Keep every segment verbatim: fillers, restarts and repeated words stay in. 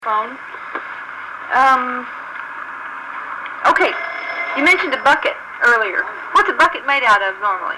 phone. Um, okay, you mentioned a bucket earlier. What's a bucket made out of normally?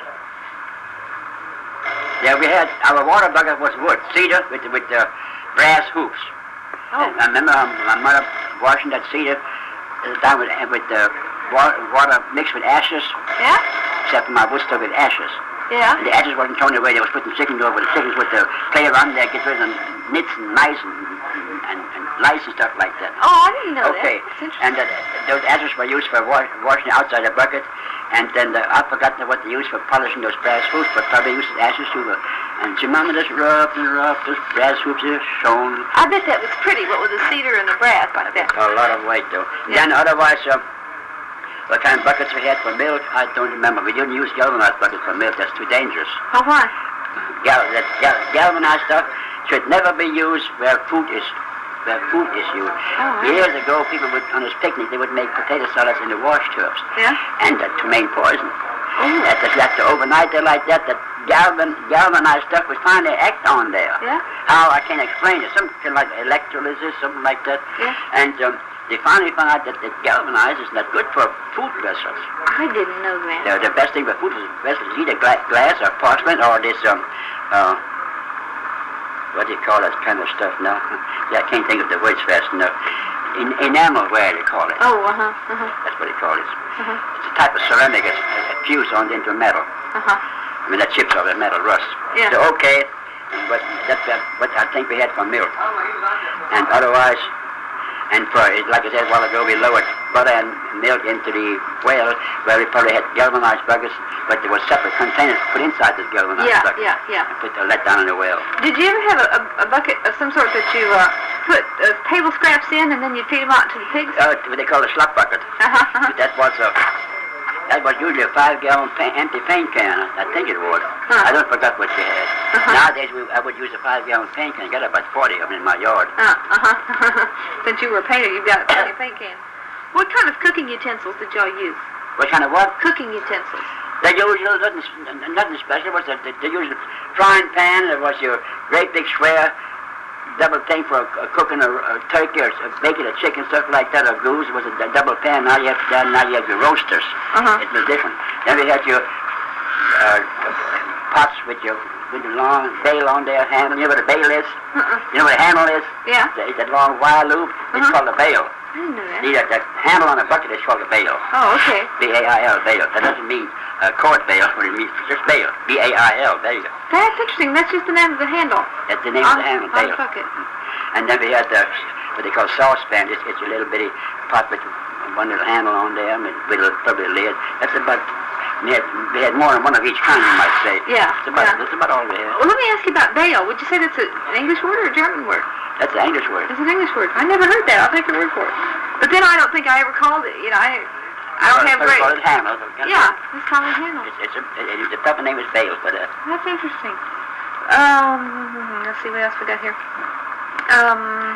Yeah, we had, our water bucket was wood, cedar with, with uh, brass hoops. Oh. And I remember um, my mother washing that cedar uh, down with, with uh, water, water mixed with ashes. Yeah? Except for my wood stove with ashes. Yeah? And the ashes wasn't thrown away. They was putting chickens over. The chickens would uh, play around there, get rid of the nits and mice and, and, and lice and stuff like that. Oh, I didn't know okay. that. Okay. And uh, those ashes were used for wash, washing outside the bucket. And then uh, I forgot what they used for polishing those brass hoops, but probably used the ashes too. And your mama just rubbed and rubbed those brass hoops just shone. I bet that was pretty, what with the cedar and the brass like that. A lot of weight, though. Yeah. Then otherwise, uh, what kind of buckets we had for milk, I don't remember. We didn't use galvanized buckets for milk. That's too dangerous. Oh, why? Gal that gal galvanized stuff should never be used where food is where food is used. Oh, Years ago, people would, on this picnic, they would make potato salads in the wash tubs. Yeah? And uh, to make poison. Oh. That, that, that overnight there like that, that galvan, galvanized stuff would finally act on there. Yeah? How, I can't explain it. Something like electrolysis, something like that. Yeah? And um, they finally found out that the galvanized is not good for food vessels. I didn't know that. The, the best thing for food vessels is either gla glass or porcelain or this, um, uh, what do you call that kind of stuff now? Yeah, I can't think of the words fast enough. In, enamelware, they call it. Oh, uh-huh, uh-huh. That's what they call it. Uh-huh. It's a type of ceramic that's uh, fused on into metal. Uh-huh. I mean, that chips off that metal rust. Yeah. So, okay, but that's uh, what I think we had for milk. And otherwise, and for, like I said a while ago, we lowered butter and milk into the well, where we probably had galvanized buckets, but there were separate containers put inside this galvanized Yeah, bucket. yeah, yeah. And put the let down in the well. Did you ever have a, a, a bucket of some sort that you uh, put uh, table scraps in and then you feed them out to the pigs? Uh, what they call a slop bucket. Uh-huh, uh-huh. But that was a, that was usually a five-gallon pa empty paint can. I think it was. Huh. I don't forget what you had. Uh-huh. Nowadays, we, I would use a five-gallon paint can. I got about forty of them in my yard. Uh, uh-huh. Since you were a painter, you've got plenty of paint cans. What kind of cooking utensils did y'all use? What kind of what? Cooking utensils. The usual, nothing, nothing special. Was the, the, the usual frying pan. There was your great big square double thing for uh, cooking a, a turkey or uh, baking a chicken, stuff like that, or goose. It was a, a double pan. Now you have uh, now you have your roasters. Uh-huh. It was different. Then we had your uh, pots with your with the long bail on there, handle. You know what a bail is? Uh-uh. You know what a handle is? Yeah. It's that long wire loop. It's Uh-huh. called a bail. I didn't know that. The, uh, the handle on a bucket is called a bail. Oh, okay. B A I L, bail. That doesn't mean uh, court bail. What it means just bail. B A I L, bail. That's interesting. That's just the name of the handle. That's the name on, of the handle, on bail. the bucket. And then we had the, what they call saucepan. It's, it's a little bitty pot with one little handle on there, with, with a, probably a lid. That's about, we had, we had more than one of each kind, you might say. Yeah, That's about, yeah. that's about all we had. Well, let me ask you about bail. Would you say that's a, an English word or a German word? That's the English word. It's an English word. I never heard that. I'll take your word for it. But then I don't think I ever called it. You know, I I don't have Well, great... call it handle. Yeah, it's called a handle. It's, it's a, it, the proper name is bail, but uh, That's interesting. Um, let's see what else we got here. Um.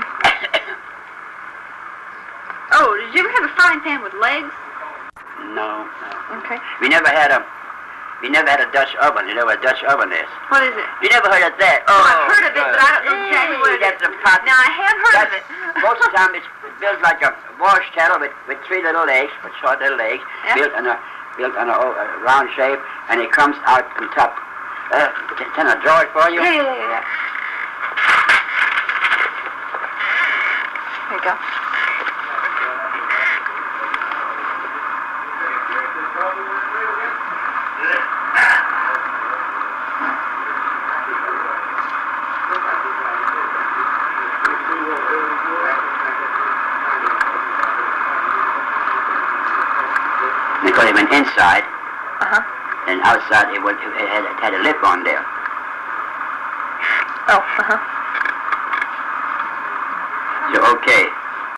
Oh, did you ever have a frying pan with legs? no, no. Okay. We never had a, we never had a Dutch oven. You know what a Dutch oven is? What is it? You never heard of that? Oh, I've heard of it, but I don't know exactly what it That's is. a pot. Now, I have heard That's, of it. Most of the time it's built like a wash kettle with, with three little legs, with short little legs, Yeah. built in a built in a, a round shape, and it comes out on top. Uh, can, can I draw it for you? Yeah, yeah, yeah, yeah. There you go. Because it went inside, Uh-huh. and outside it, went, it, had, it had a lip on there. Oh, uh-huh. So, okay.